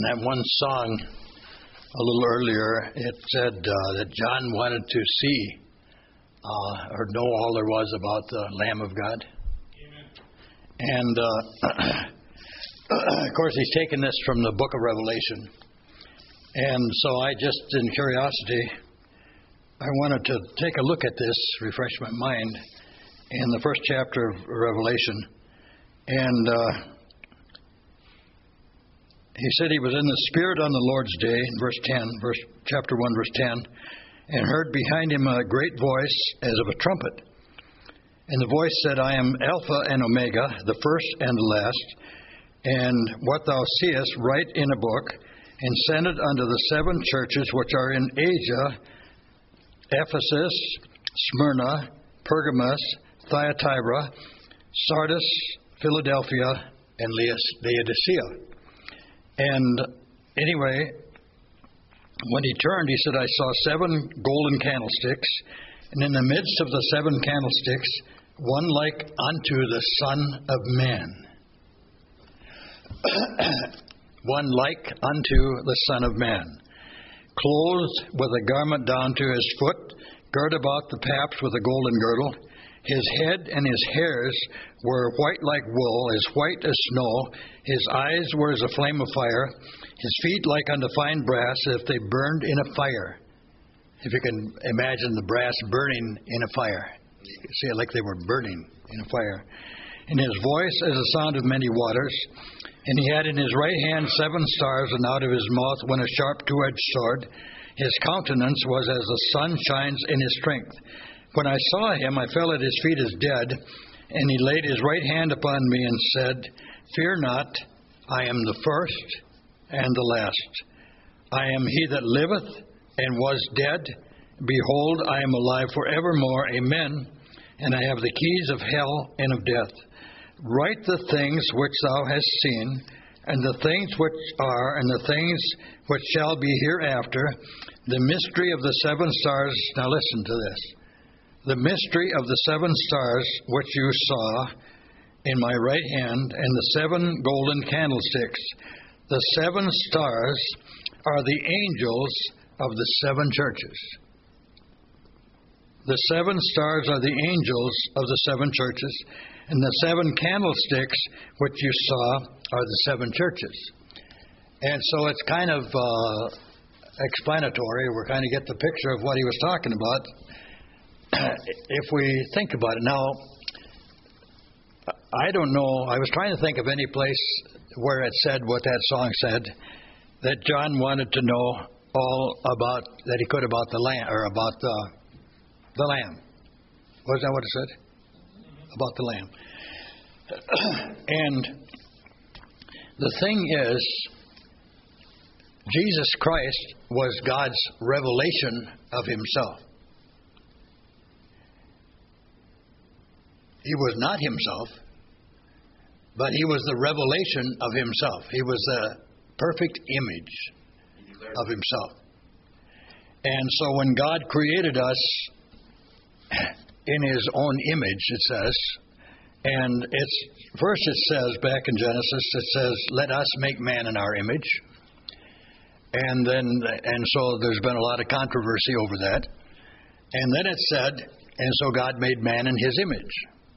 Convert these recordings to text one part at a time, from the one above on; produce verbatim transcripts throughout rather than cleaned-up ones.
that one song a little earlier, it said uh, that John wanted to see uh, or know all there was about the Lamb of God. Amen. And uh, of course, he's taken this from the book of Revelation. And so I just, in curiosity, I wanted to take a look at this, refresh my mind, in the first chapter of Revelation. And uh, he said he was in the Spirit on the Lord's day, in verse ten, verse chapter one, verse ten, and heard behind him a great voice as of a trumpet. And the voice said, I am Alpha and Omega, the first and the last. And what thou seest, write in a book, and send it unto the seven churches which are in Asia, Ephesus, Smyrna, Pergamos, Thyatira, Sardis, Philadelphia, and Laodicea. And anyway, when he turned, he said, I saw seven golden candlesticks, and in the midst of the seven candlesticks, one like unto the Son of Man. One like unto the Son of Man, clothed with a garment down to his foot, girt about the paps with a golden girdle. His head and his hairs were white like wool, as white as snow. His eyes were as a flame of fire. His feet like unto fine brass, as if they burned in a fire. If you can imagine the brass burning in a fire. You can see it like they were burning in a fire. And his voice as the sound of many waters. And he had in his right hand seven stars, and out of his mouth went a sharp two-edged sword. His countenance was as the sun shines in his strength. When I saw him, I fell at his feet as dead, and he laid his right hand upon me and said, Fear not, I am the first and the last. I am he that liveth and was dead. Behold, I am alive forevermore. Amen. And I have the keys of hell and of death. Write the things which thou hast seen, and the things which are, and the things which shall be hereafter, the mystery of the seven stars. Now listen to this. The mystery of the seven stars which you saw in my right hand, and the seven golden candlesticks. The seven stars are the angels of the seven churches. The seven stars are the angels of the seven churches, and the seven candlesticks which you saw are the seven churches. And so it's kind of uh, explanatory. We're kind of get the picture of what he was talking about. If we think about it now, I don't know. I was trying to think of any place where it said what that song said, that John wanted to know all about that he could about the lamb or about the the lamb. Was that what it said? About the lamb. And the thing is, Jesus Christ was God's revelation of himself. He was not himself, but he was the revelation of himself. He was the perfect image of himself. And so when God created us in his own image, it says, and it's first it says back in Genesis, it says, let us make man in our image. And then, and so there's been a lot of controversy over that. And then it said, and so God made man in his image.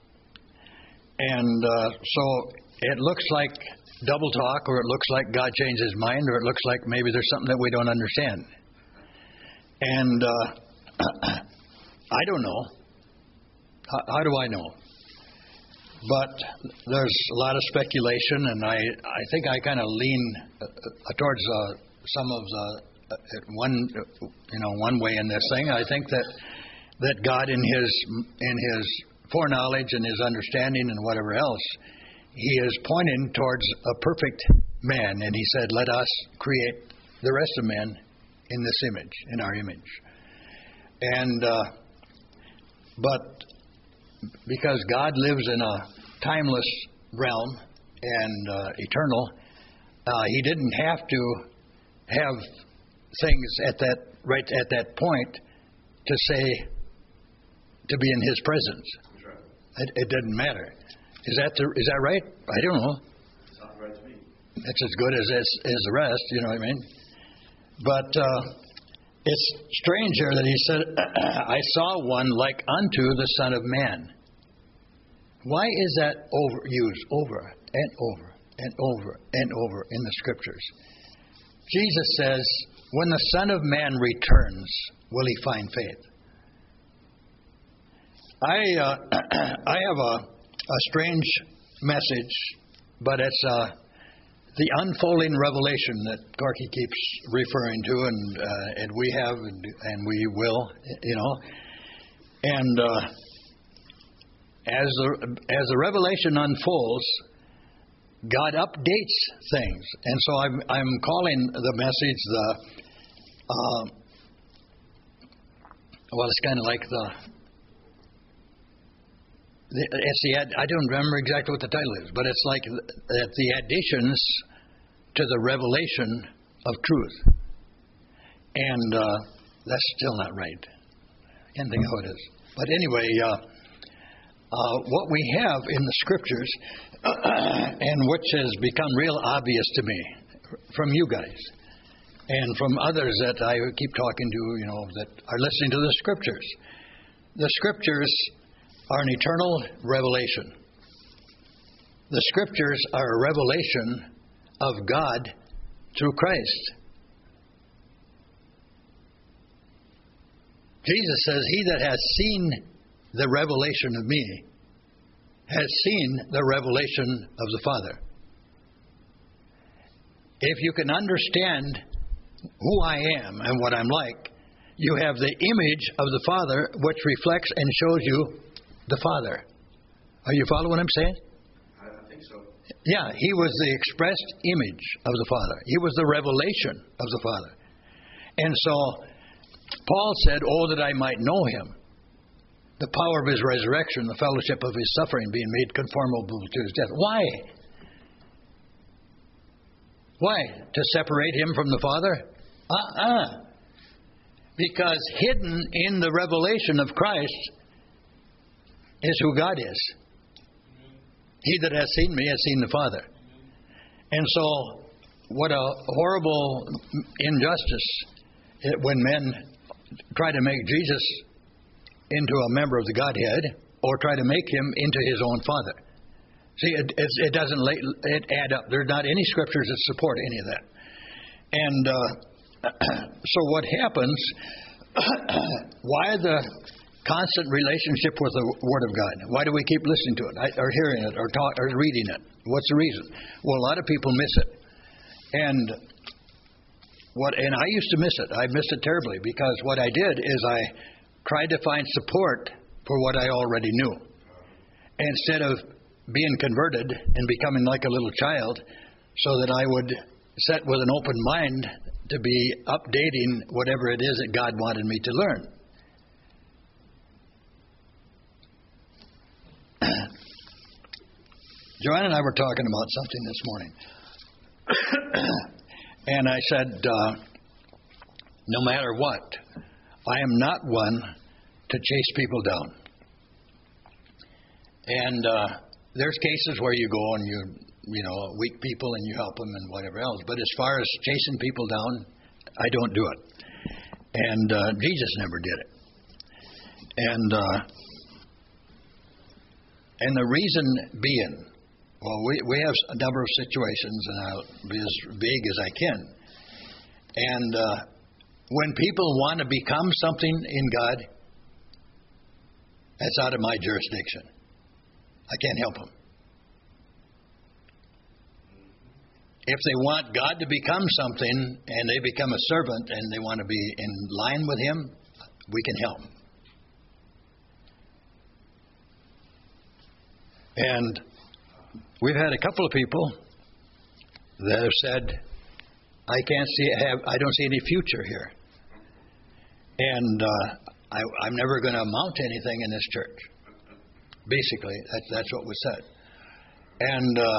And uh, so it looks like double talk, or it looks like God changed his mind, or it looks like maybe there's something that we don't understand. And uh, I don't know. How, how do I know? But there's a lot of speculation, and I, I think I kind of lean uh, towards uh, some of the uh, one you know one way in this thing. I think that that God in his in his foreknowledge and his understanding and whatever else, he is pointing towards a perfect man, and he said, "Let us create the rest of men in this image, in our image." And uh, but because God lives in a timeless realm and uh, eternal, uh, he didn't have to have things at that right at that point to say to be in his presence. It, it didn't matter. Is that the, is that right? I don't know. It's not right to me. it's as good as, as, as the rest, you know what I mean? But uh, it's strange here that he said, I saw one like unto the Son of Man. Why is that overused over and over and over and over in the Scriptures? Jesus says, when the Son of Man returns, will he find faith? I uh, I have a, a strange message, but it's uh, the unfolding revelation that Corky keeps referring to, and uh, and we have, and, and we will, you know. And uh, as the as the revelation unfolds, God updates things, and so I'm I'm calling the message the uh, well, it's kind of like the. It's the ad, I don't remember exactly what the title is, but it's like the, the additions to the revelation of truth. And uh, that's still not right. I can't think how it is. But anyway, uh, uh, what we have in the Scriptures, and which has become real obvious to me from you guys, and from others that I keep talking to, you know, that are listening to the Scriptures. The Scriptures are an eternal revelation. The Scriptures are a revelation of God through Christ. Jesus says, he that has seen the revelation of me has seen the revelation of the Father. If you can understand who I am and what I'm like, you have the image of the Father which reflects and shows you the Father. Are you following what I'm saying? I think so. Yeah, he was the expressed image of the Father. He was the revelation of the Father. And so, Paul said, oh, that I might know him, the power of his resurrection, the fellowship of his suffering, being made conformable to his death. Why? Why? To separate him from the Father? Uh-uh. Because hidden in the revelation of Christ is who God is. He that has seen me has seen the Father. And so, what a horrible injustice when men try to make Jesus into a member of the Godhead, or try to make him into his own Father. See, it, it, it doesn't lay, it add up. There are not any scriptures that support any of that. And uh, so what happens, why the constant relationship with the Word of God? Why do we keep listening to it, or hearing it, or, talk, or reading it? What's the reason? Well, a lot of people miss it. And what? And I used to miss it. I missed it terribly, because what I did is I tried to find support for what I already knew. Instead of being converted and becoming like a little child, so that I would sit with an open mind to be updating whatever it is that God wanted me to learn. Joanne and I were talking about something this morning. And I said, uh, no matter what, I am not one to chase people down. And uh, there's cases where you go and you, you know, weak people and you help them and whatever else. But as far as chasing people down, I don't do it. And uh, Jesus never did it. And uh, and the reason being, well, we, we have a number of situations, and I'll be as big as I can. And uh, when people want to become something in God, that's out of my jurisdiction. I can't help them. If they want God to become something, and they become a servant, and they want to be in line with Him, we can help them. And we've had a couple of people that have said, I can't see, have, I don't see any future here. And uh, I, I'm never going to amount to anything in this church. Basically, that's, that's what was said. And uh,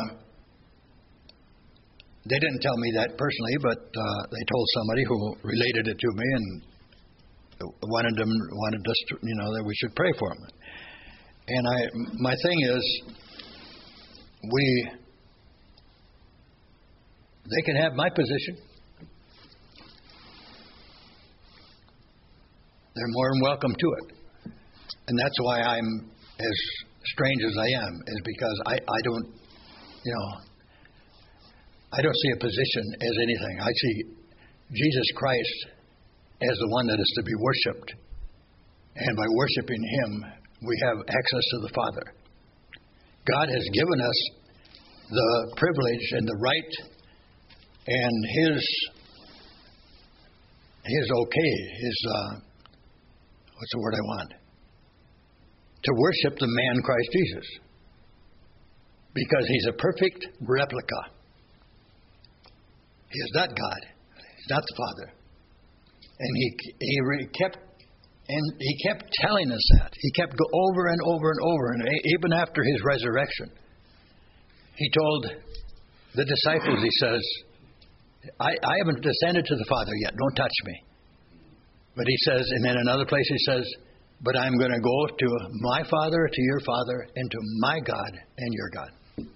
they didn't tell me that personally, but uh, they told somebody who related it to me and wanted them, wanted us to, you know, that we should pray for them. And I, my thing is, we They can have my position. They're more than welcome to it. And that's why I'm as strange as I am, is because I, I don't, you know, I don't see a position as anything. I see Jesus Christ as the one that is to be worshipped. And by worshiping Him, we have access to the Father. God has given us the privilege and the right and His His okay, His, uh, what's the word I want? To worship the man Christ Jesus. Because He's a perfect replica. He is not God. He's not the Father. And He He re- kept and He kept telling us that. He kept go over and over and over, and even after His resurrection, He told the disciples, He says, I, I haven't descended to the Father yet. Don't touch me. But He says, and in another place He says, but I'm going to go to my Father, to your Father, and to my God and your God.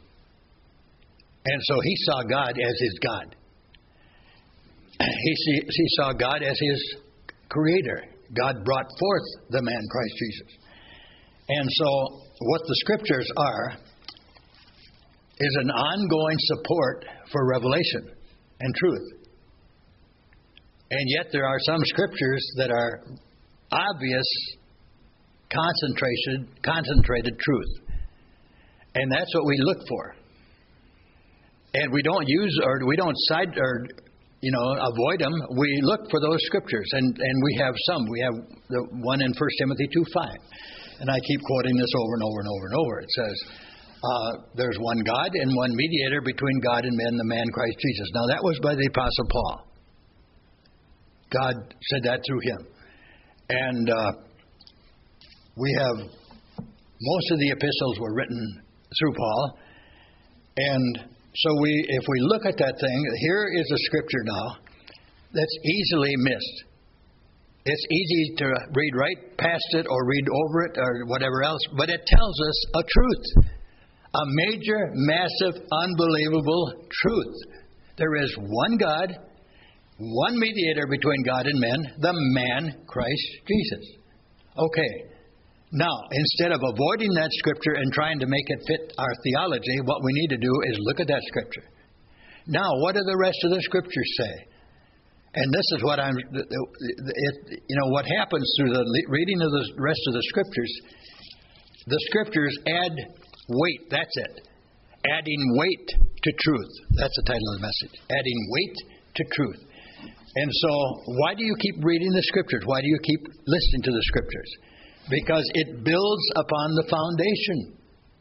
And so He saw God as His God. He, see, he saw God as His Creator. God brought forth the man Christ Jesus. And so what the Scriptures are is an ongoing support for revelation and truth. And yet there are some Scriptures that are obvious, concentrated, concentrated truth. And that's what we look for. And we don't use, or we don't side, or you know, avoid them. We look for those Scriptures, and, and we have some. We have the one in First Timothy two five. And I keep quoting this over and over and over and over. It says, uh, there's one God and one mediator between God and men, the man Christ Jesus. Now that was by the Apostle Paul. God said that through him. And uh, we have, most of the epistles were written through Paul. And so we, if we look at that thing, here is a Scripture now that's easily missed. It's easy to read right past it or read over it or whatever else, but it tells us a truth. A major, massive, unbelievable truth. There is one God, one mediator between God and men, the man Christ Jesus. Okay. Now, instead of avoiding that Scripture and trying to make it fit our theology, what we need to do is look at that Scripture. Now, what do the rest of the Scriptures say? And this is what I'm, it, you know, what happens through the reading of the rest of the Scriptures. The Scriptures add weight. That's it. Adding weight to truth. That's the title of the message. Adding weight to truth. And so, why do you keep reading the Scriptures? Why do you keep listening to the Scriptures? Because it builds upon the foundation.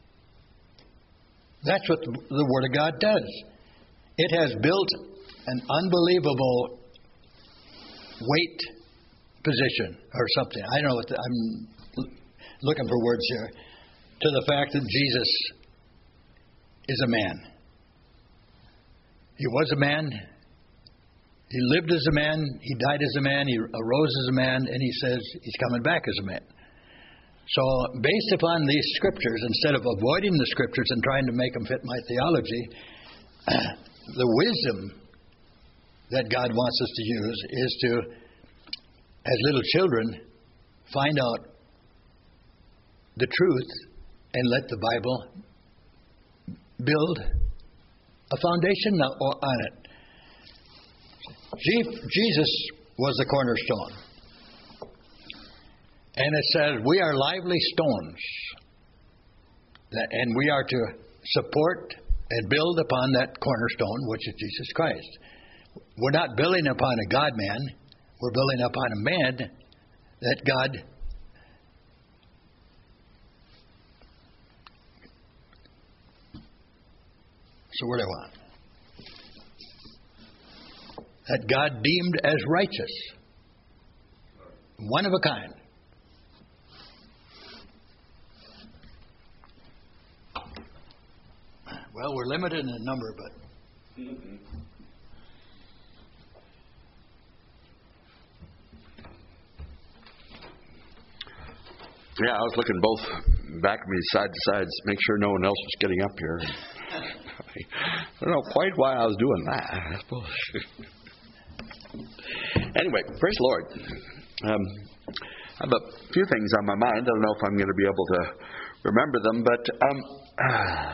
That's what the Word of God does. It has built an unbelievable weight position or something. I don't know what the, I'm looking for words here. To the fact that Jesus is a man. He was a man. He lived as a man. He died as a man. He arose as a man. And He says He's coming back as a man. So, based upon these Scriptures, instead of avoiding the Scriptures and trying to make them fit my theology, the wisdom that God wants us to use is to, as little children, find out the truth and let the Bible build a foundation on it. Jesus was the cornerstone. And it says, we are lively stones. That, and we are to support and build upon that cornerstone, which is Jesus Christ. We're not building upon a God-man. We're building upon a man that God So where do I want? That God deemed as righteous. One of a kind. Well, we're limited in number, but... Mm-hmm. Yeah, I was looking both back of me, side to side, to make sure no one else was getting up here. I don't know quite why I was doing that, I suppose. Anyway, praise the Lord. Um, I have a few things on my mind. I don't know if I'm going to be able to remember them, but um, uh,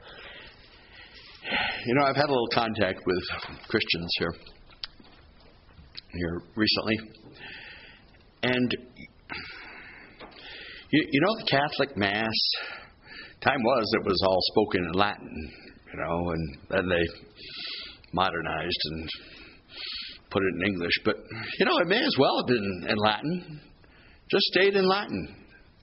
you know, I've had a little contact with Christians here here recently, and you, you know the Catholic Mass. Time was it was all spoken in Latin, you know, and then they modernized and put it in English. But you know, it may as well have been in Latin. Just stayed in Latin.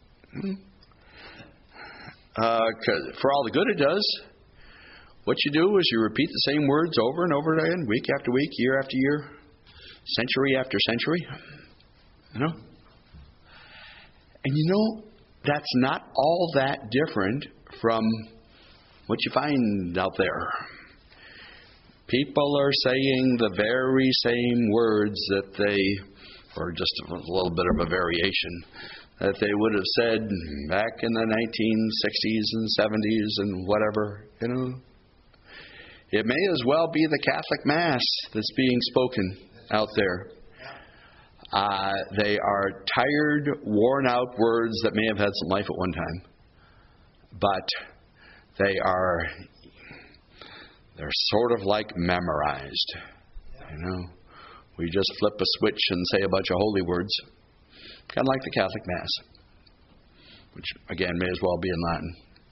Uh, 'cause for all the good it does, what you do is you repeat the same words over and over again, week after week, year after year, century after century. You know? And you know, that's not all that different from what you find out there. People are saying the very same words that they, or just a little bit of a variation, that they would have said back in the nineteen sixties and seventies and whatever, you know. It may as well be the Catholic Mass that's being spoken out there. Uh, they are tired, worn out words that may have had some life at one time, but they are, they're sort of like memorized, you know. We just flip a switch and say a bunch of holy words, kind of like the Catholic Mass, which again may as well be in Latin.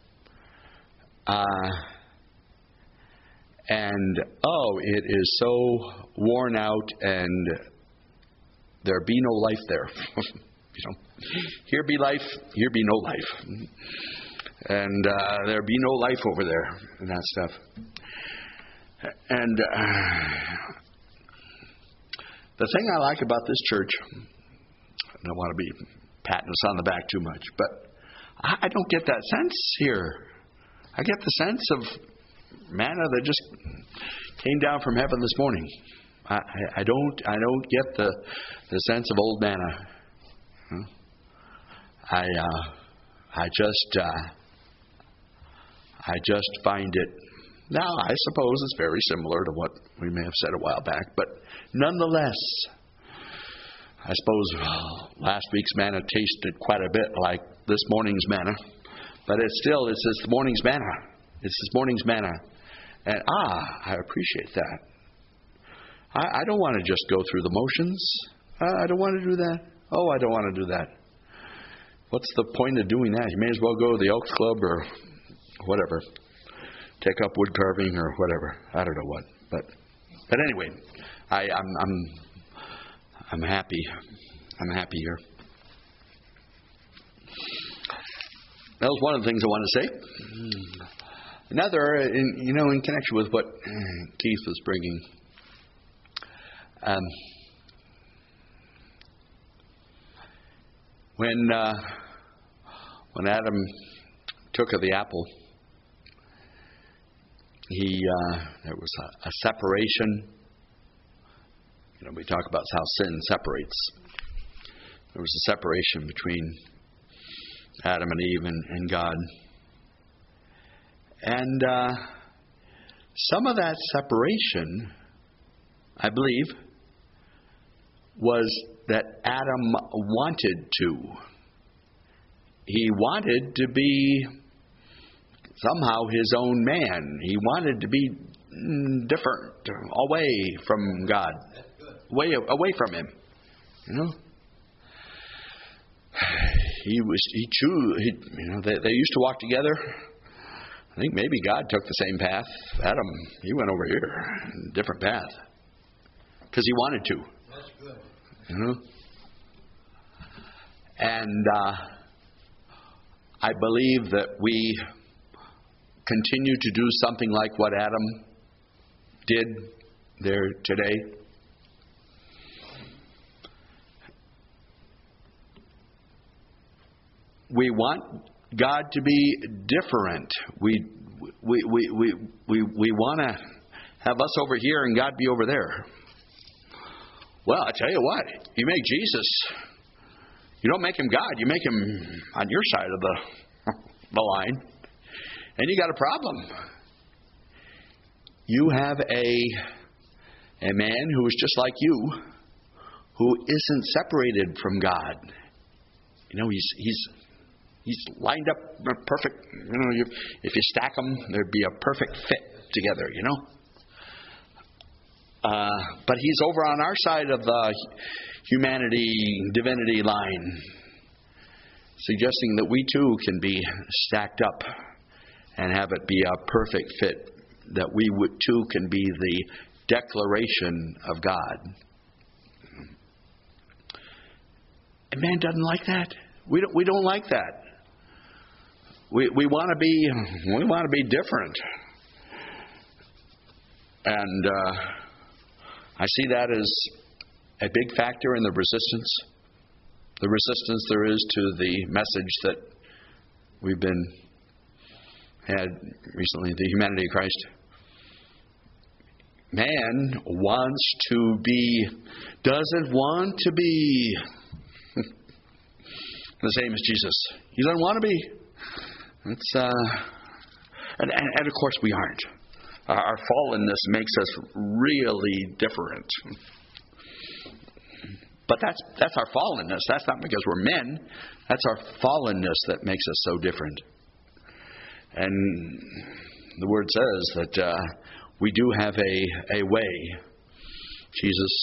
Uh, and oh, it is so worn out, and there be no life there. You know, here be life, here be no life, and uh, there be no life over there, and that stuff. And uh, the thing I like about this church, I don't want to be patting us on the back too much, but I don't get that sense here. I get the sense of manna that just came down from heaven this morning. I, I, I don't I don't get the the sense of old manna. I uh, I just uh, I just find it. Now, I suppose it's very similar to what we may have said a while back, but nonetheless, I suppose well, last week's manna tasted quite a bit like this morning's manna, but it's still, it's this morning's manna. It's this morning's manna. And ah, I appreciate that. I, I don't want to just go through the motions. Uh, I don't want to do that. Oh, I don't want to do that. What's the point of doing that? You may as well go to the Elks Club or whatever. Take up wood carving or whatever. I don't know what. But but anyway, I, I'm I'm I'm happy. I'm happy here. That was one of the things I wanted to say. Another, in, you know, in connection with what Keith was bringing. Um, when uh, when Adam took of the apple, he uh, there was a, a separation. You know, we talk about how sin separates. There was a separation between Adam and Eve and, and God. And uh, some of that separation, I believe, was that Adam wanted to. He wanted to be somehow his own man. He wanted to be different, away from God, away away from Him. You know, he was he chose. He, you know, they, they used to walk together. I think maybe God took the same path. Adam, he went over here, different path, because he wanted to. That's good. You know, and uh, I believe that we continue to do something like what Adam did there today. We want God to be different. We we we we we, we want to have us over here and God be over there. Well, I tell you what, you make Jesus, you don't make him God, you make him on your side of the the line, and you got a problem. you have a, a man who is just like you, who isn't separated from God. You know, he's he's he's lined up perfect. You know, you, if you stack them, there'd be a perfect fit together. You know, uh, but he's over on our side of the humanity divinity line, suggesting that we too can be stacked up and have it be a perfect fit. That we would too can be the declaration of God. And man doesn't like that. We don't. We don't like that. We we want to be. We want to be different. And uh, I see that as a big factor in the resistance. The resistance there is to the message that we've been had recently, the humanity of Christ. Man wants to be, doesn't want to be the same as Jesus. He doesn't want to be. It's uh, and, and, and of course we aren't. Our fallenness makes us really different. But that's that's our fallenness. That's not because we're men. That's our fallenness that makes us so different. And the Word says that uh, we do have a, a way. Jesus,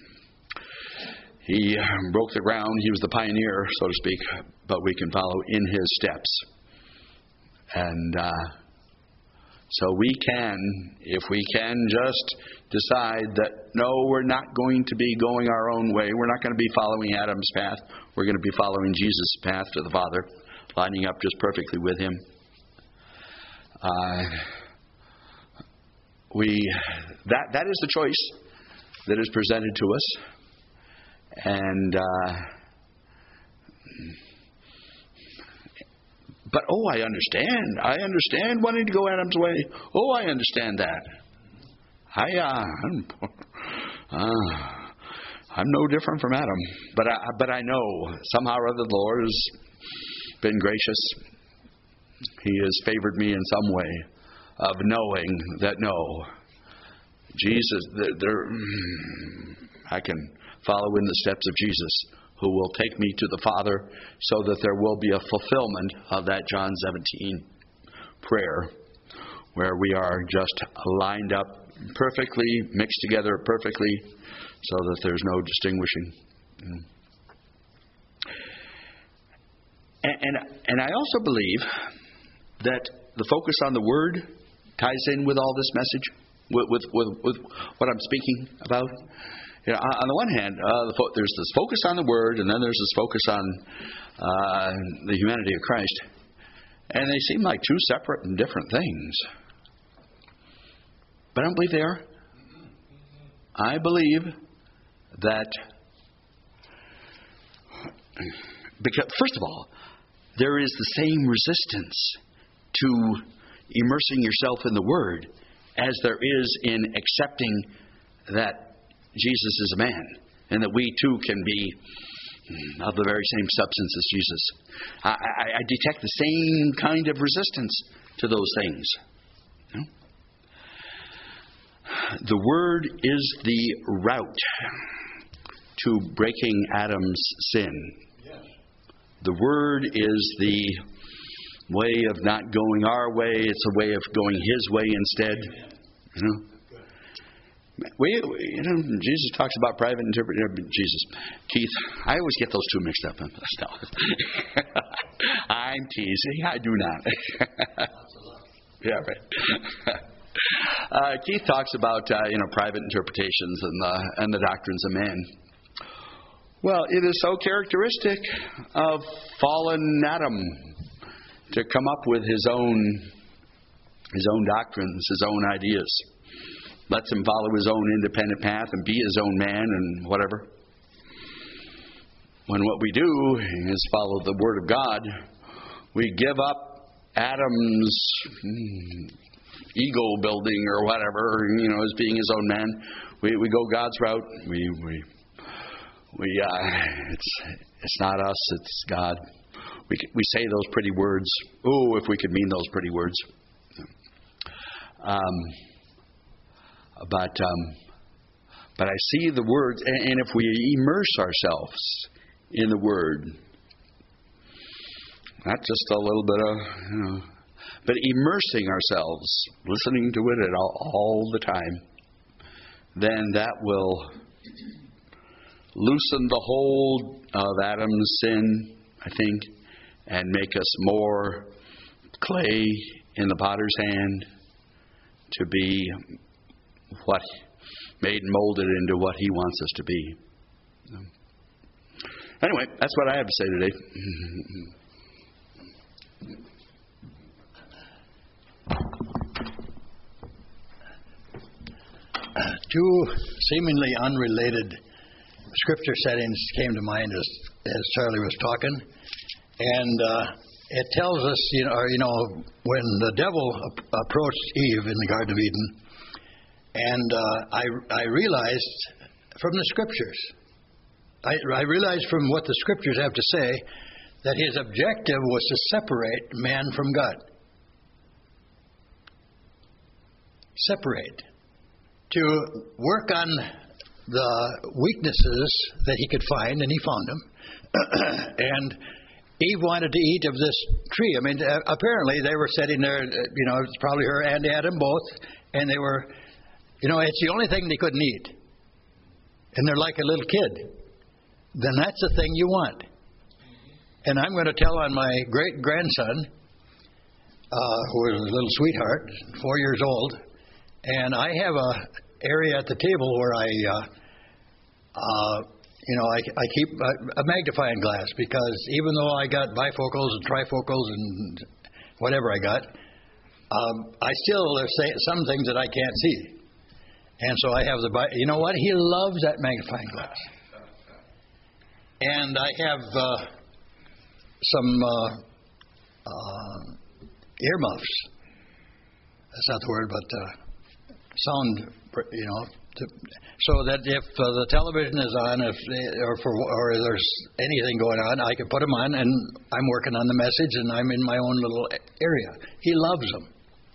He broke the ground. He was the pioneer, so to speak, but we can follow in His steps. And uh, so we can, if we can just decide that, no, we're not going to be going our own way. We're not going to be following Adam's path. We're going to be following Jesus' path to the Father, lining up just perfectly with Him. Uh, we that that is the choice that is presented to us. And uh, but oh, I understand. I understand wanting to go Adam's way. Oh, I understand that. I uh, I'm, uh, I'm no different from Adam, but I but I know somehow or other the Lord has been gracious. He has favored me in some way of knowing that no, Jesus, there, I can follow in the steps of Jesus, who will take me to the Father, so that there will be a fulfillment of that John seventeen prayer, where we are just lined up perfectly, mixed together perfectly, so that there's no distinguishing. And, and, and I also believe that the focus on the Word ties in with all this message, with with, with, with what I'm speaking about. You know, on the one hand, uh, the fo- there's this focus on the Word, and then there's this focus on uh, the humanity of Christ. And they seem like two separate and different things. But I don't believe they are. I believe that, because, first of all, there is the same resistance to immersing yourself in the Word as there is in accepting that Jesus is a man, and that we too can be of the very same substance as Jesus. I, I, I detect the same kind of resistance to those things. You know? The Word is the route to breaking Adam's sin. Yes. The Word is the way of not going our way. It's a way of going His way instead. You know? We, you know, Jesus talks about private interpretation. Jesus, Keith, I always get those two mixed up. I'm teasing. I do not. Yeah, right. uh, Keith talks about uh, you know private interpretations and the and the doctrines of men. Well, it is so characteristic of fallen Adam to come up with his own his own doctrines, his own ideas. Lets him follow his own independent path and be his own man and whatever. When what we do is follow the Word of God, we give up Adam's ego building or whatever, you know, as being his own man. We we go God's route. We we we uh, it's it's not us, it's God. We we say those pretty words. Oh, if we could mean those pretty words. Um. But um, but I see the words, and, and if we immerse ourselves in the Word, not just a little bit of, you know, but immersing ourselves, listening to it at all, all the time, then that will loosen the hold of Adam's sin, I think, and make us more clay in the potter's hand to be what made and molded into what he wants us to be. Anyway, that's what I have to say today. Two seemingly unrelated scripture settings came to mind as, as Charlie was talking. And uh, it tells us, you know, or, you know, when the devil ap- approached Eve in the Garden of Eden, and uh, I, I realized from the scriptures, I, I realized from what the scriptures have to say, that his objective was to separate man from God. Separate. To work on the weaknesses that he could find, and he found them. And Eve wanted to eat of this tree. I mean, apparently they were sitting there, you know, it's probably her and Adam both, and they were, you know, it's the only thing they couldn't eat. And they're like a little kid. Then that's the thing you want. And I'm going to tell on my great-grandson, uh, who was a little sweetheart, four years old, and I have a area at the table where I, uh, uh, you know, I, I keep a, a magnifying glass, because even though I got bifocals and trifocals and whatever I got, um, I still say some things that I can't see. And so I have the, you know what? He loves that magnifying glass. And I have uh, some uh, uh, earmuffs. That's not the word, but uh, sound, you know, to, so that if uh, the television is on, if they, or for or there's anything going on, I can put them on, and I'm working on the message, and I'm in my own little area. He loves them.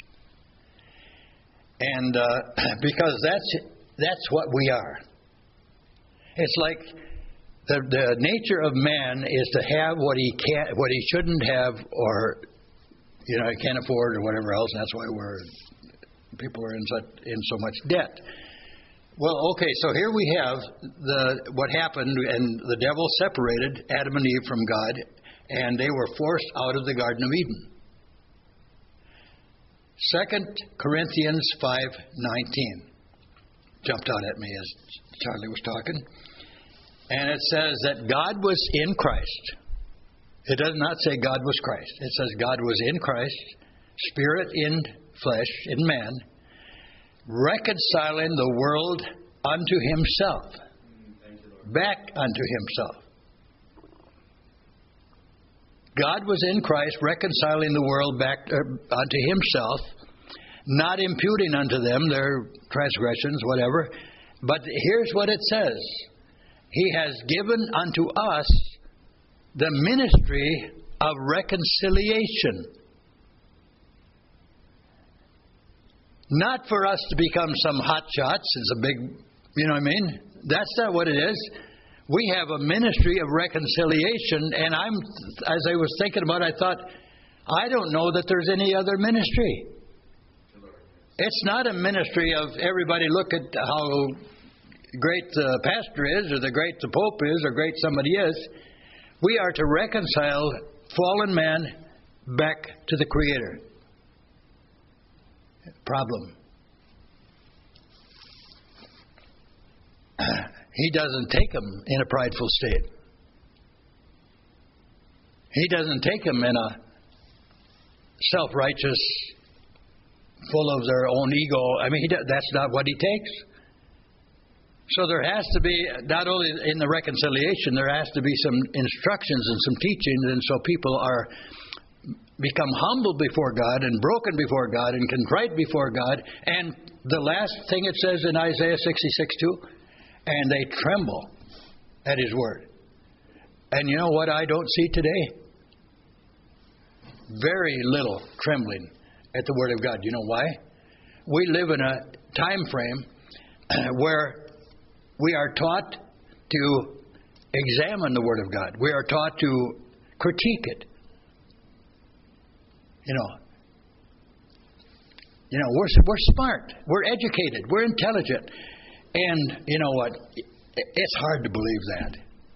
And uh, because that's that's what we are. It's like the the nature of man is to have what he can't, what he shouldn't have, or you know, he can't afford, or whatever else. And that's why we're people are in such in so much debt. Well, okay, so here we have the what happened, and the devil separated Adam and Eve from God, and they were forced out of the Garden of Eden. Second Corinthians five nineteen jumped out at me as Charlie was talking. And it says that God was in Christ. It does not say God was Christ. It says God was in Christ, spirit in flesh, in man, reconciling the world unto himself, back unto himself. God was in Christ, reconciling the world back uh, unto himself, not imputing unto them their transgressions, whatever. But here's what it says. He has given unto us the ministry of reconciliation. Not for us to become some hot shots and some big, you know what I mean? That's not what it is. We have a ministry of reconciliation, and I'm, as I was thinking about it, I thought, I don't know that there's any other ministry. It's not a ministry of everybody look at how great the pastor is, or the great the pope is, or great somebody is. We are to reconcile fallen man back to the Creator. Problem. He doesn't take them in a prideful state. He doesn't take them in a self-righteous, full of their own ego. I mean, he, that's not what he takes. So there has to be, not only in the reconciliation, there has to be some instructions and some teachings, and so people are become humble before God and broken before God and contrite before God. And the last thing it says in Isaiah sixty-six two, and they tremble at His word. And you know what I don't see today? Very little trembling at the word of God. You know why? we live in a time frame where we are taught to examine the Word of God. We are taught to critique it. You know, you know, we're we're smart, we're educated, we're intelligent, and you know what? It's hard to believe that.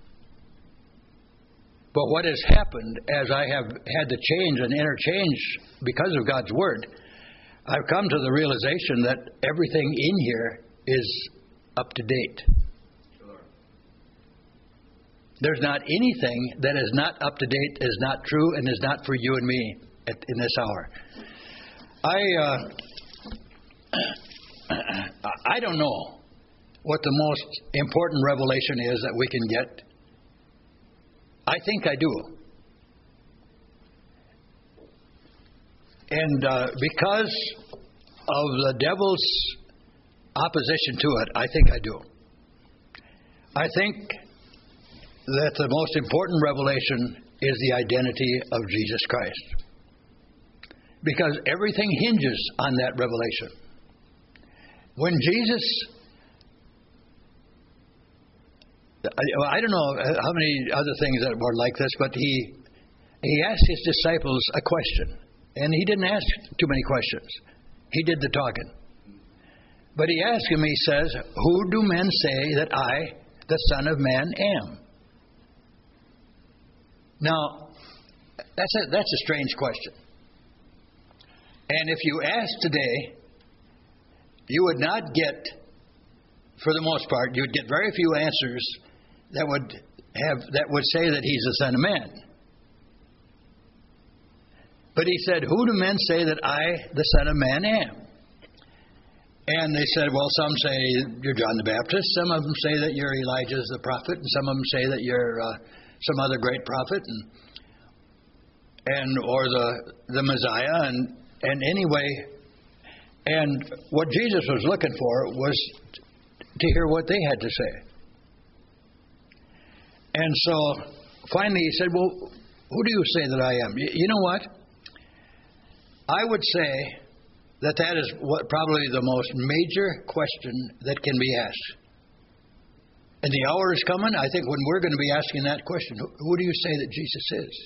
But what has happened as I have had to change and interchange because of God's Word, I've come to the realization that everything in here is up to date. There's not anything that is not up to date, is not true, and is not for you and me at, in this hour. I uh, I don't know what the most important revelation is that we can get. I think I do. And uh, because of the devil's opposition to it, I think I do. I think that the most important revelation is the identity of Jesus Christ. Because everything hinges on that revelation. When Jesus, I don't know how many other things that were like this, but he he asked his disciples a question. And he didn't ask too many questions. He did the talking. But he asked him, he says, "Who do men say that I, the Son of Man, am?" Now, that's a, that's a strange question. And if you ask today, you would not get, for the most part, you would get very few answers that would have that would say that he's the Son of Man. But he said, "Who do men say that I, the Son of Man, am?" And they said, well, some say you're John the Baptist, some of them say that you're Elijah the prophet, and some of them say that you're uh, some other great prophet, and and or the the Messiah, and and anyway, and what Jesus was looking for was to hear what they had to say. And so finally he said, "Well, who do you say that I am?" You, you know what? I would say that that is what probably the most major question that can be asked. And the hour is coming, I think, when we're going to be asking that question. Who, who do you say that Jesus is?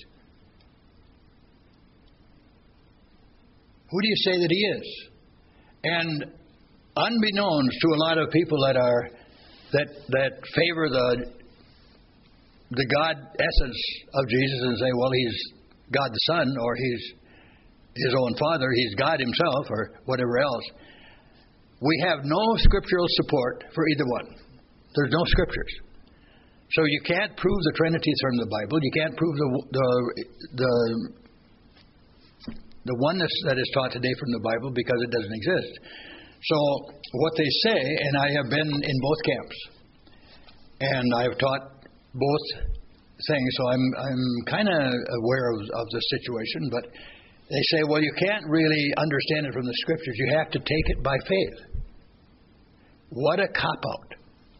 Who do you say that he is? And unbeknownst to a lot of people that are that that favor the the God essence of Jesus and say, well, he's God the Son, or he's his own Father, he's God himself, or whatever else. We have no scriptural support for either one. There's no scriptures. So you can't prove the Trinity from the Bible. You can't prove the the the, the oneness that is taught today from the Bible, because it doesn't exist. So what they say, and I have been in both camps, and I have taught both things, so I'm I'm kind of aware of, of the situation, but they say, well, you can't really understand it from the Scriptures. You have to take it by faith. What a cop-out.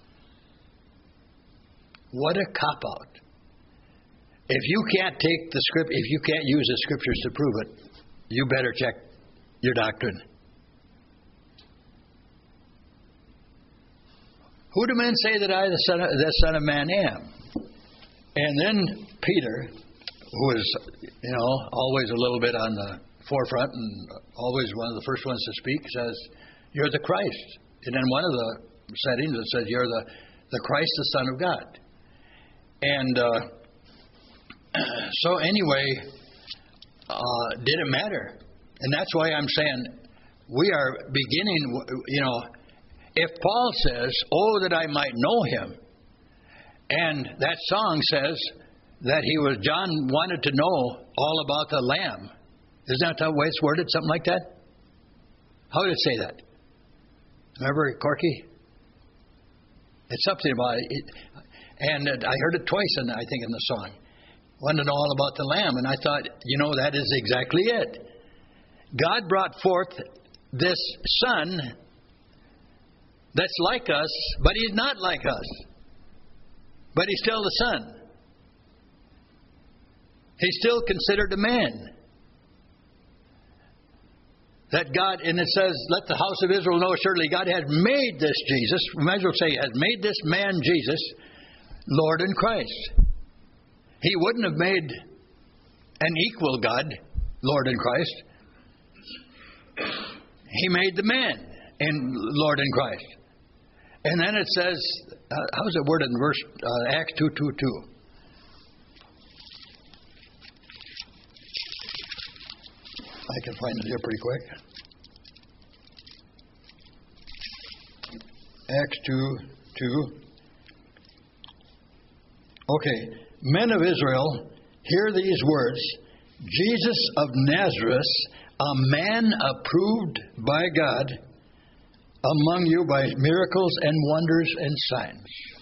What a cop-out. If you can't take the script, if you can't use the Scriptures to prove it, you better check your doctrine. Who do men say that I, the Son of, the Son of Man, am? And then Peter, who is, you know, always a little bit on the forefront and always one of the first ones to speak, says, "You're the Christ." And in one of the settings it says, "You're the, the Christ, the Son of God." And uh, so anyway, uh, did it matter? And that's why I'm saying we are beginning, you know, if Paul says, "Oh, that I might know him," and that song says that he was, John wanted to know all about the Lamb. Isn't that the way it's worded? Something like that? How did it say that? Remember, Corky? It's something about it. And I heard it twice, in, I think, in the song. Wanted to know all about the Lamb. And I thought, you know, that is exactly it. God brought forth this Son that's like us, but he's not like us. But he's still the Son. He's still considered a man. That God, and it says, let the house of Israel know surely God had made this Jesus, we might as well say, has made this man Jesus, Lord and Christ. He wouldn't have made an equal God, Lord and Christ. He made the man in Lord and Christ. And then it says, uh, how's it worded in verse uh, Acts two two two? I can find it here pretty quick. Acts two two. Okay. Men of Israel, hear these words. Jesus of Nazareth, a man approved by God among you by miracles and wonders and signs.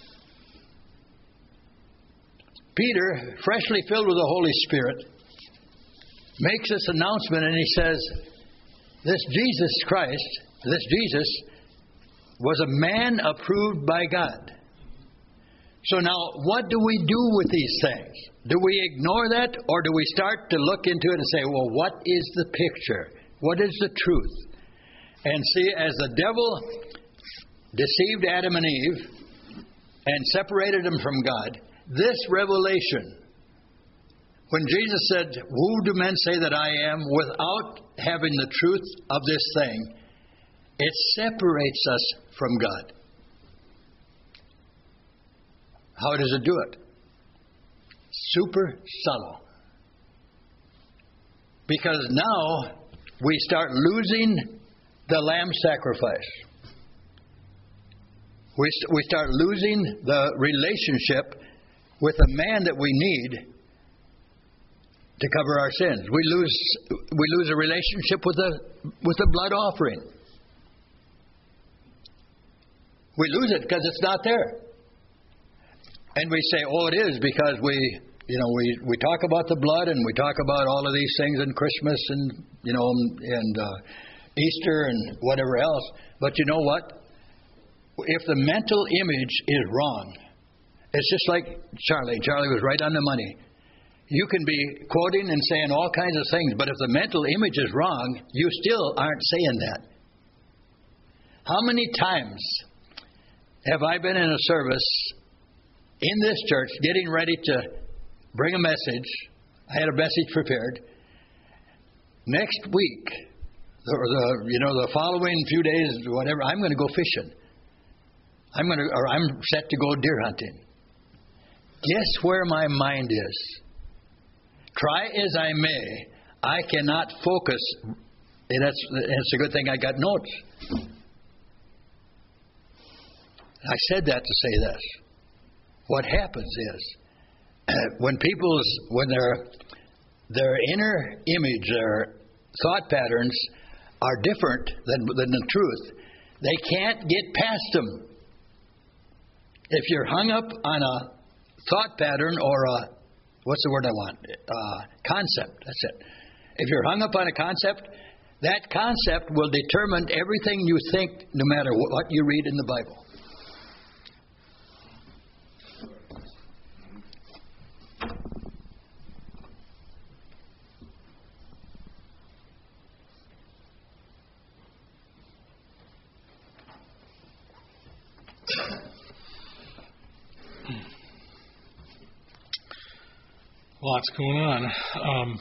Peter, freshly filled with the Holy Spirit, makes this announcement, and he says, this Jesus Christ, this Jesus, was a man approved by God. So now, what do we do with these things? Do we ignore that, or do we start to look into it and say, well, what is the picture? What is the truth? And see, as the devil deceived Adam and Eve and separated them from God, this revelation, when Jesus said, who do men say that I am, without having the truth of this thing, it separates us from God. How does it do it? Super subtle. Because now we start losing the lamb sacrifice. We, st- we start losing the relationship with the man that we need to cover our sins. We lose we lose a relationship with the with the blood offering. We lose it because it's not there. And we say, oh, it is because we, you know, we, we talk about the blood and we talk about all of these things in Christmas and, you know, and uh, Easter and whatever else. But you know what? If the mental image is wrong, it's just like Charlie. Charlie was right on the money. You can be quoting and saying all kinds of things, but if the mental image is wrong, you still aren't saying that. How many times have I been in a service in this church getting ready to bring a message? I had a message prepared. Next week, or the you know the following few days, whatever, I'm going to go fishing. I'm going to, or I'm set to go deer hunting. Guess where my mind is? Try as I may, I cannot focus. And that's, it's a good thing I got notes. I said that to say this. What happens is, when people's, when their their inner image, their thought patterns are different than, than the truth, they can't get past them. If you're hung up on a thought pattern or a, what's the word I want? Uh, concept. That's it. If you're hung up on a concept, that concept will determine everything you think, no matter what you read in the Bible. Lots going on. Um,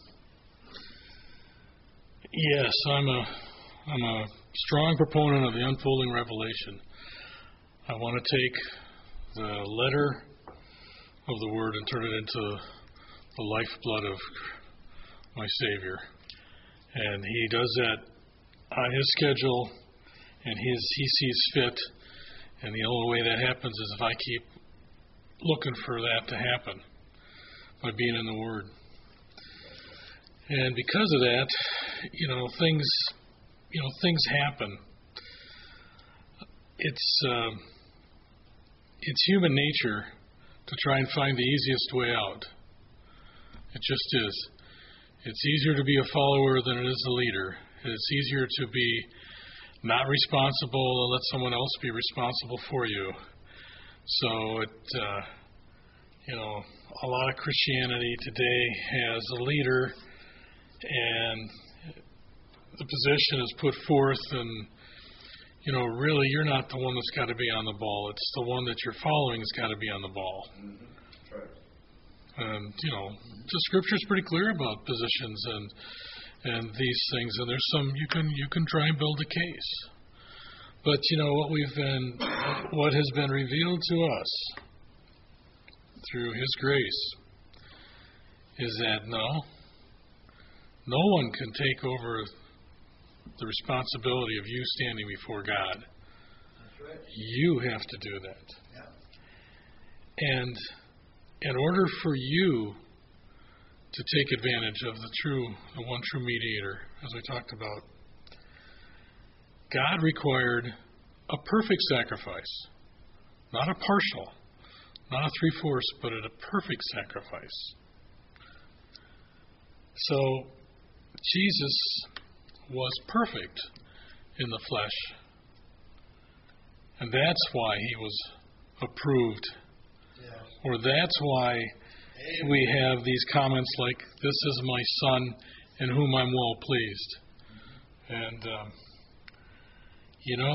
yes, I'm a I'm a strong proponent of the unfolding revelation. I want to take the letter of the Word and turn it into the lifeblood of my Savior, and He does that on His schedule, and His He sees fit. And the only way that happens is if I keep looking for that to happen, by being in the Word. And because of that, you know, things, you know, things happen. It's uh, it's human nature to try and find the easiest way out. It just is. It's easier to be a follower than it is a leader. It's easier to be not responsible and let someone else be responsible for you. So it, uh, you know, a lot of Christianity today has a leader, and the position is put forth, and you know, really, you're not the one that's got to be on the ball. It's the one that you're following has got to be on the ball. Mm-hmm. That's right. And you know, the Scripture's pretty clear about positions and and these things. And there's some you can you can try and build a case, but you know what we've been, what has been revealed to us through His grace is that no, no one can take over the responsibility of you standing before God. That's right. You have to do that. Yeah. And in order for you to take advantage of the true, the one true mediator, as we talked about, God required a perfect sacrifice, not a partial, not a three-fourths, but a perfect sacrifice. So Jesus was perfect in the flesh. And that's why He was approved. Yes. Or that's why Amen. we have these comments like, "This is my Son in whom I'm well pleased." And, um, you know,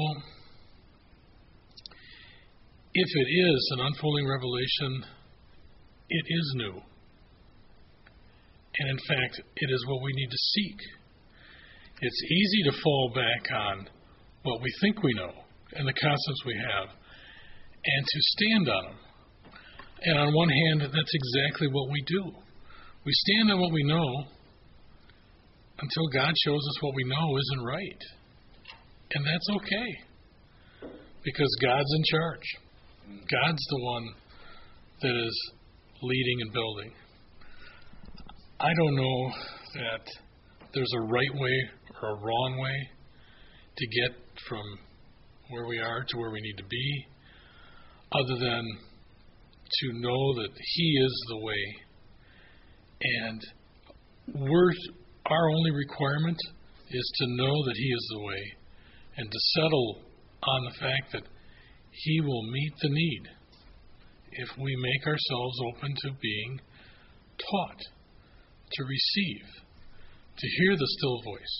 if it is an unfolding revelation, it is new. And in fact, it is what we need to seek. It's easy to fall back on what we think we know and the concepts we have and to stand on them. And on one hand, that's exactly what we do. We stand on what we know until God shows us what we know isn't right. And that's okay, because God's in charge. God's the one that is leading and building. I don't know that there's a right way or a wrong way to get from where we are to where we need to be, other than to know that He is the way. And we're, our only requirement is to know that He is the way and to settle on the fact that He will meet the need if we make ourselves open to being taught, to receive, to hear the still voice,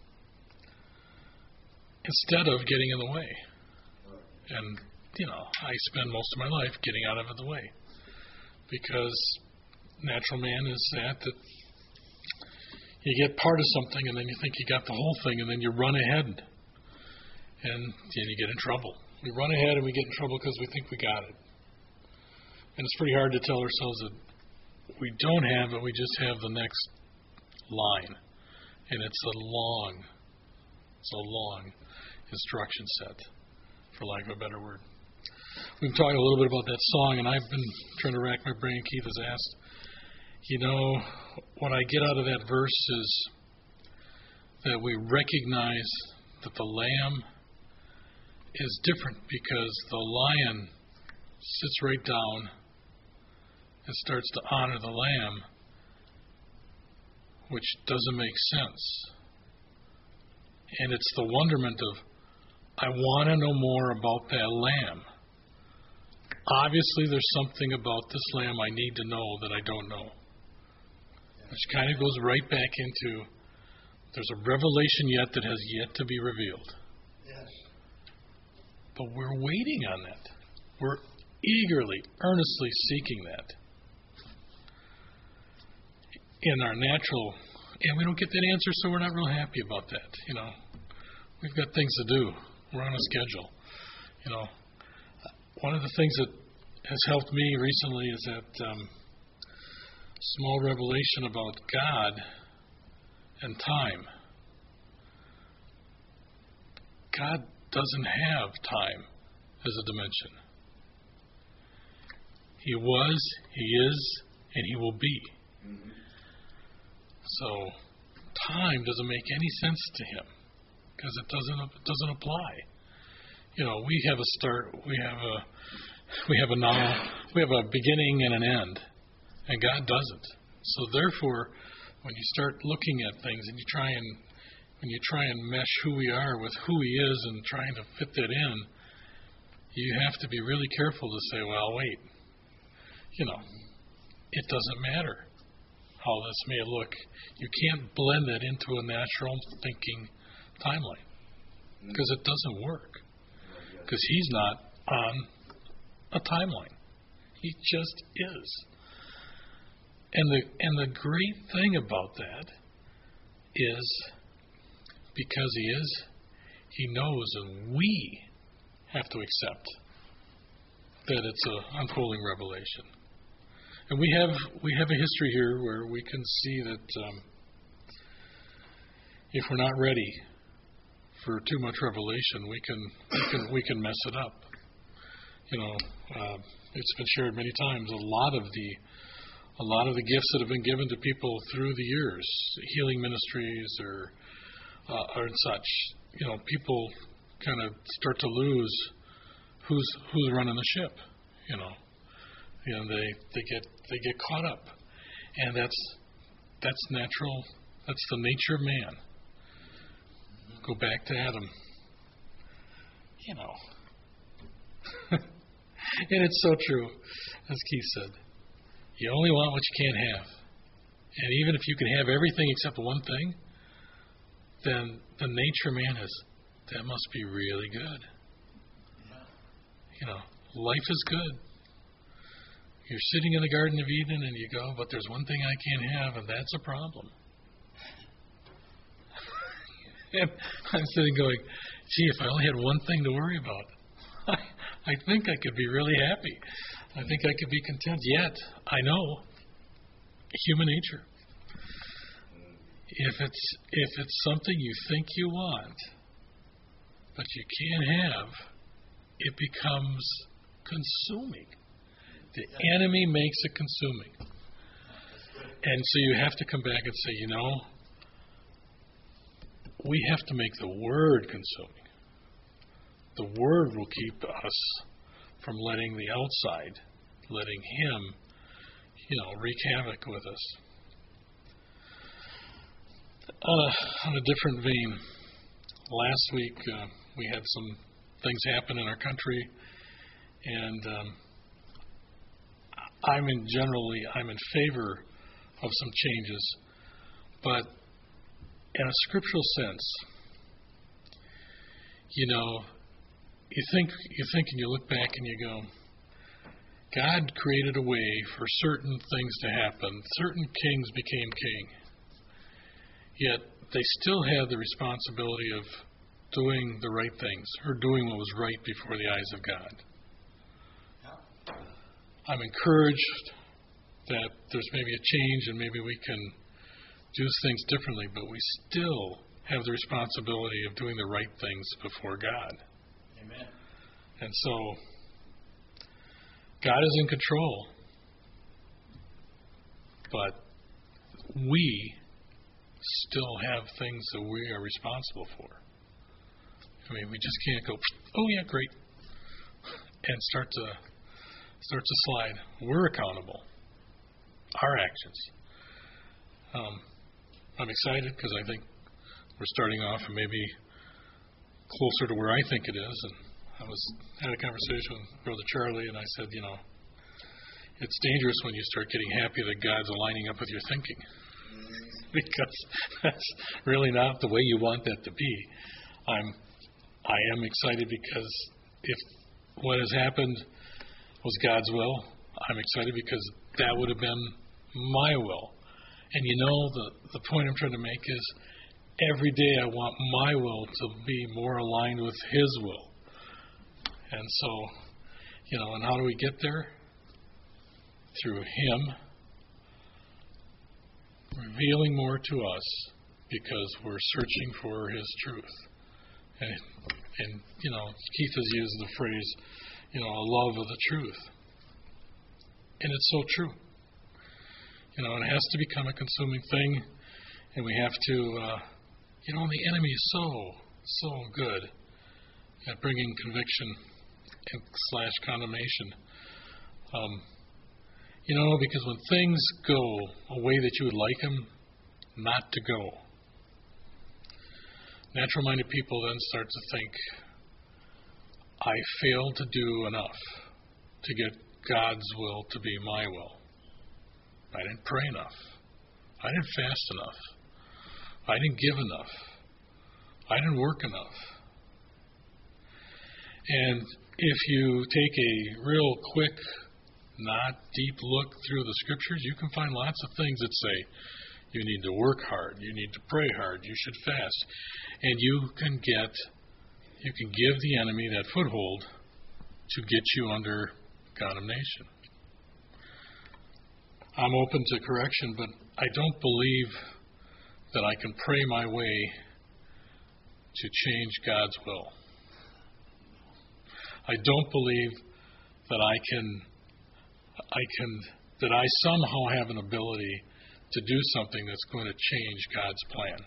instead of getting in the way. And, you know, I spend most of my life getting out of the way, because natural man is that, that you get part of something and then you think you got the whole thing, and then you run ahead and then you get in trouble. We run ahead and we get in trouble because we think we got it. And it's pretty hard to tell ourselves that we don't have it, we just have the next line. And it's a long, it's a long instruction set, for lack of a better word. We've talked a little bit about that song, and I've been trying to rack my brain. Keith has asked, you know, what I get out of that verse is that we recognize that the lamb is different, because the lion sits right down and starts to honor the lamb, which doesn't make sense. And it's the wonderment of, I want to know more about that lamb. Obviously, there's something about this lamb I need to know that I don't know. Which kind of goes right back into, there's a revelation yet that has yet to be revealed. Yes. But we're waiting on that. We're eagerly, earnestly seeking that. In our natural, and we don't get that answer, so we're not real happy about that. You know, we've got things to do. We're on a schedule. You know, one of the things that has helped me recently is that um, small revelation about God and time. God doesn't have time as a dimension. He was, He is, and He will be. Mm-hmm. So time doesn't make any sense to Him, because it doesn't it doesn't apply. You know, we have a start, we have a we have a now, we have a beginning and an end, and God doesn't. So therefore, when you start looking at things and you try and when you try and mesh who we are with who He is and trying to fit that in, you have to be really careful to say, well, wait, you know, it doesn't matter how this may look, you can't blend it into a natural thinking timeline because it doesn't work. Because he's not on a timeline. He just is. And the and the great thing about that is because he is, he knows, and we have to accept that it's an unfolding revelation. And we have we have a history here where we can see that um, if we're not ready for too much revelation, we can we can we can mess it up. You know, uh, it's been shared many times. A lot of the a lot of the gifts that have been given to people through the years, healing ministries or uh, or such, you know, people kind of start to lose who's who's running the ship. You know, you know they, they get they get caught up, and that's that's natural. That's the nature of man. Go back to Adam. You know, and it's so true, as Keith said. You only want what you can't have, and even if you can have everything except one thing, then the nature of man is that must be really good. You know, life is good. You're sitting in the Garden of Eden and you go, but there's one thing I can't have, and that's a problem. And I'm sitting going, gee, if I only had one thing to worry about, I, I think I could be really happy. I think I could be content. Yet, I know, human nature. If it's if it's something you think you want, but you can't have, it becomes consuming. The enemy makes it consuming. And so you have to come back and say, you know, we have to make the Word consuming. The Word will keep us from letting the outside, letting Him, you know, wreak havoc with us. On a, on a different vein, last week uh, we had some things happen in our country, and um, I'm in generally I'm in favor of some changes, but in a scriptural sense, you know, you think you think and you look back and you go, God created a way for certain things to happen. Certain kings became king. Yet they still had the responsibility of doing the right things, or doing what was right before the eyes of God. I'm encouraged that there's maybe a change and maybe we can do things differently, but we still have the responsibility of doing the right things before God. Amen. And so, God is in control, but we still have things that we are responsible for. I mean, we just can't go, oh yeah, great, and start to start to slide. We're accountable. Our actions. Um, I'm excited because I think we're starting off and maybe closer to where I think it is. And I was had a conversation with Brother Charlie, and I said, you know, it's dangerous when you start getting happy that God's aligning up with your thinking, because that's really not the way you want that to be. I'm, I am excited because if what has happened was God's will, I'm excited because that would have been my will. And you know, the, the point I'm trying to make is every day I want my will to be more aligned with His will. And so, you know, and how do we get there? Through Him revealing more to us because we're searching for His truth. And, and you know, Keith has used the phrase, you know, a love of the truth. And it's so true. You know, it has to become a consuming thing, and we have to, uh, you know, the enemy is so, so good at bringing conviction and slash condemnation. Um, you know, because when things go a way that you would like them not to go, natural-minded people then start to think, I failed to do enough to get God's will to be my will. I didn't pray enough. I didn't fast enough. I didn't give enough. I didn't work enough. And if you take a real quick, not deep look through the scriptures, you can find lots of things that say you need to work hard, you need to pray hard, you should fast. And you can get, you can give the enemy that foothold to get you under condemnation. I'm open to correction, but I don't believe that I can pray my way to change God's will. I don't believe that I can, I can, that I somehow have an ability to do something that's going to change God's plan.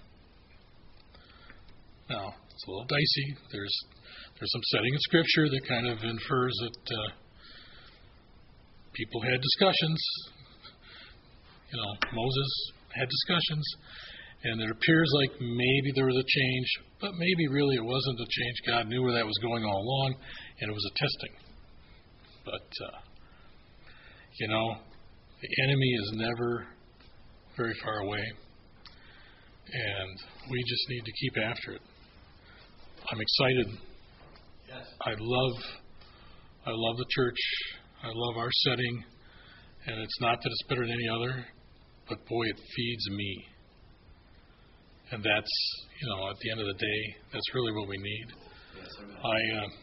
Now, it's a little dicey. There's, there's some setting in Scripture that kind of infers that uh, people had discussions. You know, Moses had discussions, and it appears like maybe there was a change, but maybe really it wasn't a change. God knew where that was going all along, and it was a testing. But, uh, you know, the enemy is never very far away, and we just need to keep after it. I'm excited. Yes. I love, I love the church. I love our setting, and it's not that it's better than any other, but boy, it feeds me. And that's, you know, at the end of the day, that's really what we need. Yes, I, uh,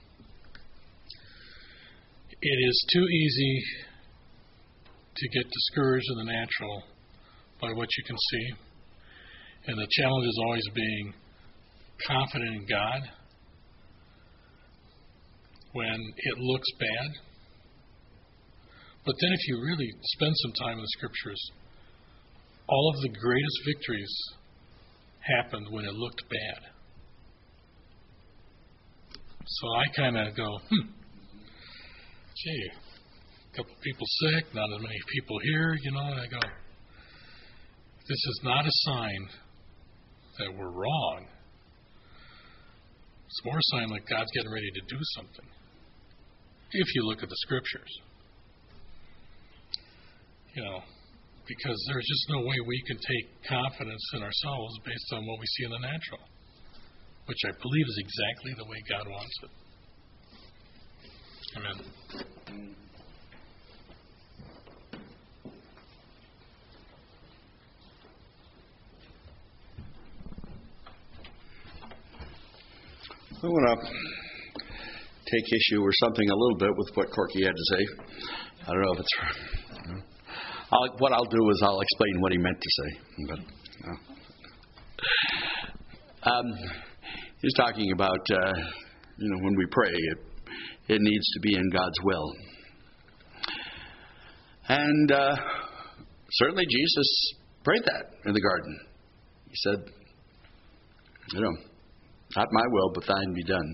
it is too easy to get discouraged in the natural by what you can see. And the challenge is always being confident in God when it looks bad. But then if you really spend some time in the Scriptures, all of the greatest victories happened when it looked bad. So I kind of go, hmm, gee, a couple people sick, not as many people here, you know, and I go, this is not a sign that we're wrong. It's more a sign that God's getting ready to do something. If you look at the Scriptures. You know, because there's just no way we can take confidence in ourselves based on what we see in the natural, which I believe is exactly the way God wants it. Amen. I want to take issue or something a little bit with what Corky had to say. I don't know if it's... I'll, what I'll do is I'll explain what he meant to say. But, uh, um, he's talking about, uh, you know, when we pray, it, it needs to be in God's will. And uh, certainly Jesus prayed that in the garden. He said, you know, not my will, but thine be done.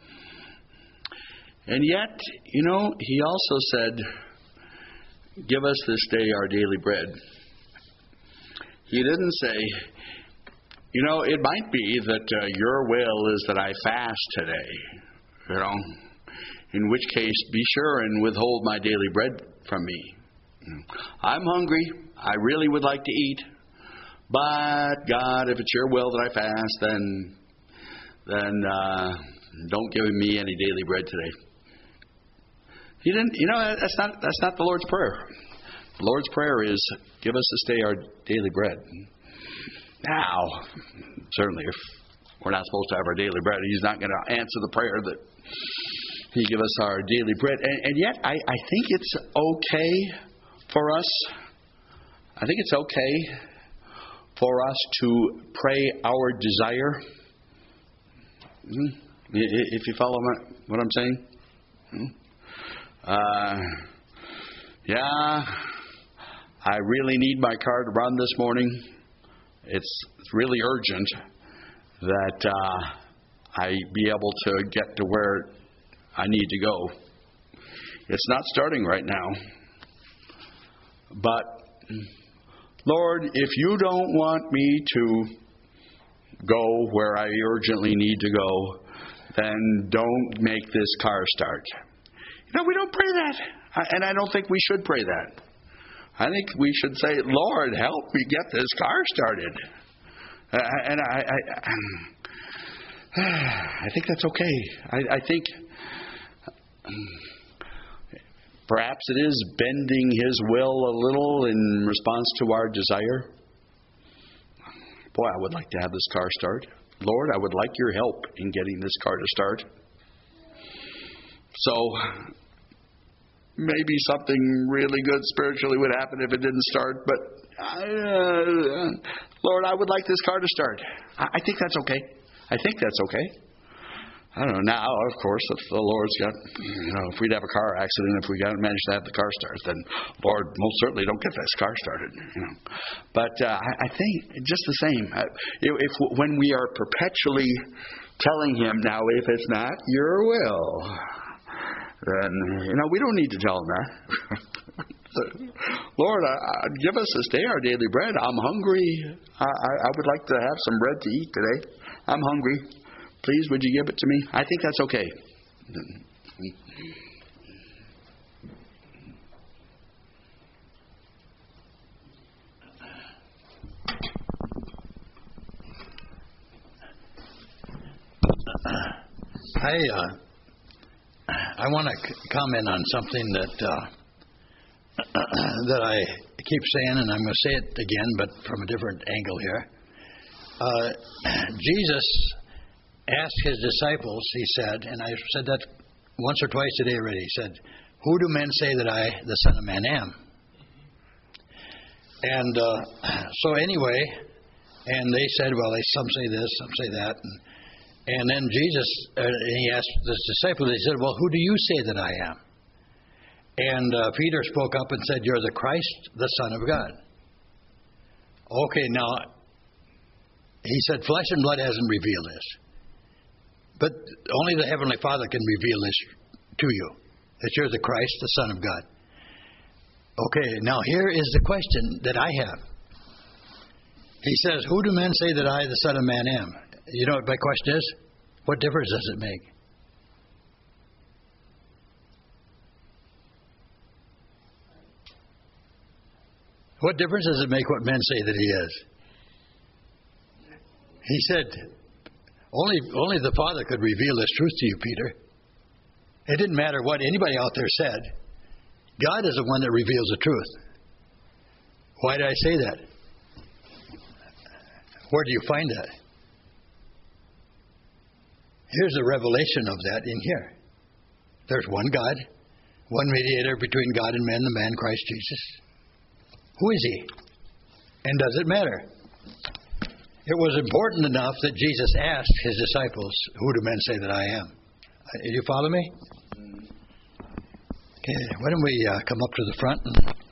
And yet, you know, he also said, give us this day our daily bread. He didn't say, you know, it might be that uh, your will is that I fast today, you know, in which case be sure and withhold my daily bread from me. I'm hungry. I really would like to eat. But, God, if it's your will that I fast, then, then uh, don't give me any daily bread today. He didn't, you know, that's not that's not the Lord's Prayer. The Lord's Prayer is, give us this day our daily bread. Now, certainly if we're not supposed to have our daily bread, He's not going to answer the prayer that He give us our daily bread. And, and yet, I, I think it's okay for us, I think it's okay for us to pray our desire. If you follow what I'm saying. Uh, yeah, I really need my car to run this morning. It's, it's really urgent that uh, I be able to get to where I need to go. It's not starting right now. But, Lord, if you don't want me to go where I urgently need to go, then don't make this car start. No, we don't pray that. And I don't think we should pray that. I think we should say, Lord, help me get this car started. Uh, and I, I, I think that's okay. I, I think perhaps it is bending His will a little in response to our desire. Boy, I would like to have this car start. Lord, I would like your help in getting this car to start. So maybe something really good spiritually would happen if it didn't start. But uh, Lord, I would like this car to start. I, I think that's okay. I think that's okay. I don't know. Now, of course, if the Lord's got, you know, if we'd have a car accident, if we got managed to have the car start, then Lord, most certainly don't get this car started. You know, but uh, I, I think just the same. Uh, if, if when we are perpetually telling Him, now, if it's not your will, then you know we don't need to tell Him that. Lord, I, I, give us this day our daily bread. I'm hungry. I, I, I would like to have some bread to eat today. I'm hungry. Please, would you give it to me? I think that's okay. I uh, I want to c- comment on something that uh, that I keep saying, and I'm going to say it again, but from a different angle here. Uh, Jesus asked His disciples, He said, and I said that once or twice today already, He said, who do men say that I, the Son of Man, am? And uh, so anyway, and they said, well, they, some say this, some say that. And, and then Jesus, uh, He asked the disciples, He said, well, who do you say that I am? And uh, Peter spoke up and said, you're the Christ, the Son of God. Okay, now, he said, flesh and blood hasn't revealed this. But only the Heavenly Father can reveal this to you, that you're the Christ, the Son of God. Okay, now here is the question that I have. He says, who do men say that I, the Son of Man, am? You know what my question is? What difference does it make? What difference does it make what men say that He is? He said, only, only the Father could reveal this truth to you, Peter. It didn't matter what anybody out there said. God is the one that reveals the truth. Why did I say that? Where do you find that? Here's a revelation of that in here. There's one God, one mediator between God and men, the man Christ Jesus. Who is He? And does it matter? It was important enough that Jesus asked His disciples, who do men say that I am? Did you follow me? Okay, why don't we uh, come up to the front and